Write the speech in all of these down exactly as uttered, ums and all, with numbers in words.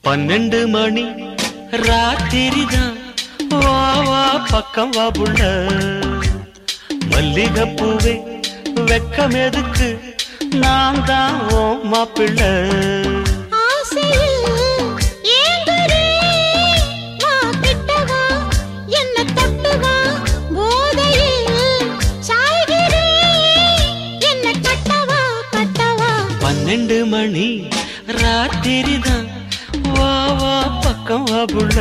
பன்னெண்டு மணி ராத்திரிதான் வா வா பக்கம் வா புள்ள மல்லிகைப்பூவே வெக்கம் எதுக்கு நான் தான் ஓ மாப்பிள்ளை பன்னெண்டு மணி ராத்திரிதான் வா வா பக்கம் வா புள்ள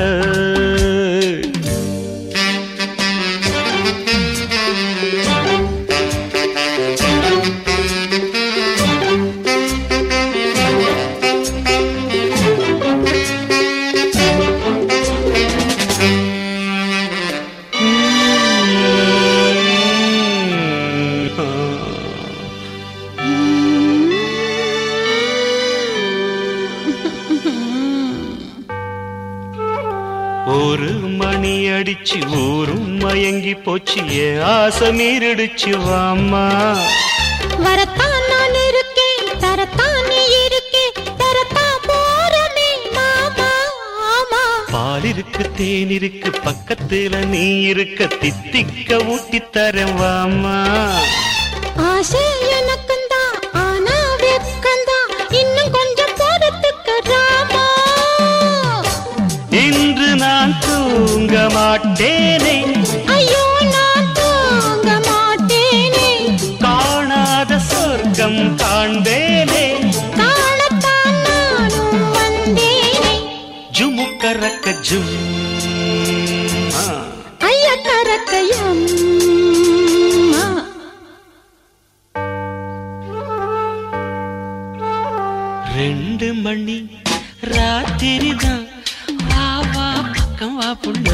ஒரு மணி அடிச்சு ஊரும் மயங்கி போச்சு என் ஆசை மீறிடுச்சு வாம்மா வரத்தான் நான் இருக்கேன் தரத்தான் நீ இருக்கேன் தரத்தான் போறமே மாமா ஆமா பால் இருக்கு தேன் இருக்கு பக்கத்துல நீ இருக்க தித்திக்க ஊட்டி தரேன் வாம்மா ஆசை எனக்குந்தான் ஆனா வெக்கந்தான் இன்னும் கொஞ்சம் பொறுத்துக்க ராமா இன்று நான் தூங்க மாட்டேனே ஐயோ நான் தூங்க மாட்டேனே காணாத சொர்க்கம் காண்பேனே காணத்தான் நானும் வந்தேனே ஜுமுக்கரக்க ஜும் ஐயா கரக்கையம் ரெண்டு மணி ராத்திரிதான் வா வா பக்கம் வா புள்ள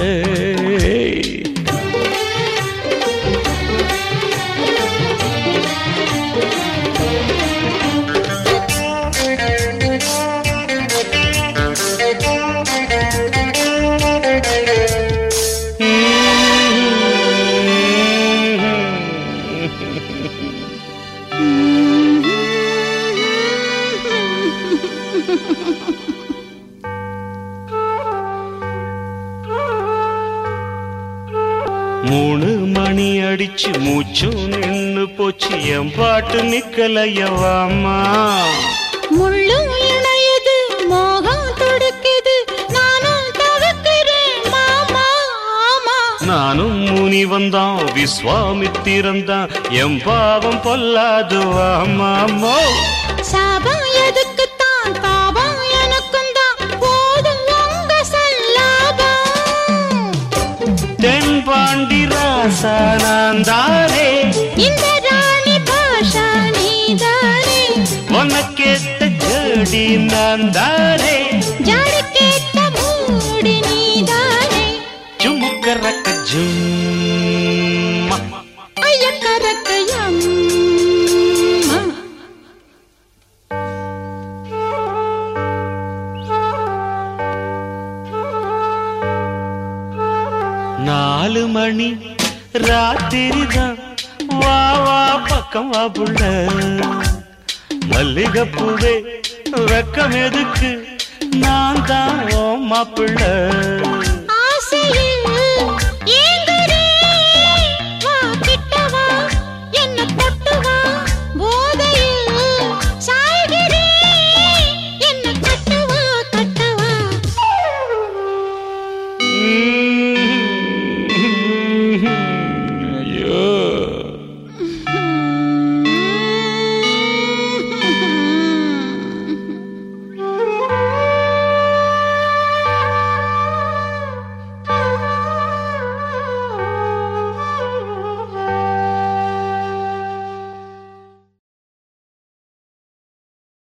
மூணு மணி அடிச்சு மூச்சும் நின்னு போச்சு என் பாட்டு நிக்கலையவாமா முள்ளும் இணையது மோகம் துடுக்குது நானும் தவிக்கிறேன் மாமா ஆமா நானும் முனி வந்தான் விஸ்வாமித்திரந்தான் என் பாவம் பொல்லாது வாமாமோ சாபம் எதுக்குத்தான் பாவம் எனக்கும் தான் போதும் உங்க சல்லாபம் தென்பாண்டி ராசா நான் தானே இந்த ராணி பாஷா நீதானே உனக்கேத்த ஜோடி நான் தானே ஜாடி கேட்ட மூடி நீதானே ஜுமுக்கரக்க ஜும் ஐயா கரக்கையம் நாலு மணி ராத்திரிதான் வா வா பக்கம் வா புள்ள மல்லிகைப்பூவே வெக்கம் எதுக்கு நான் தான் ஓ மாப்பிள்ளை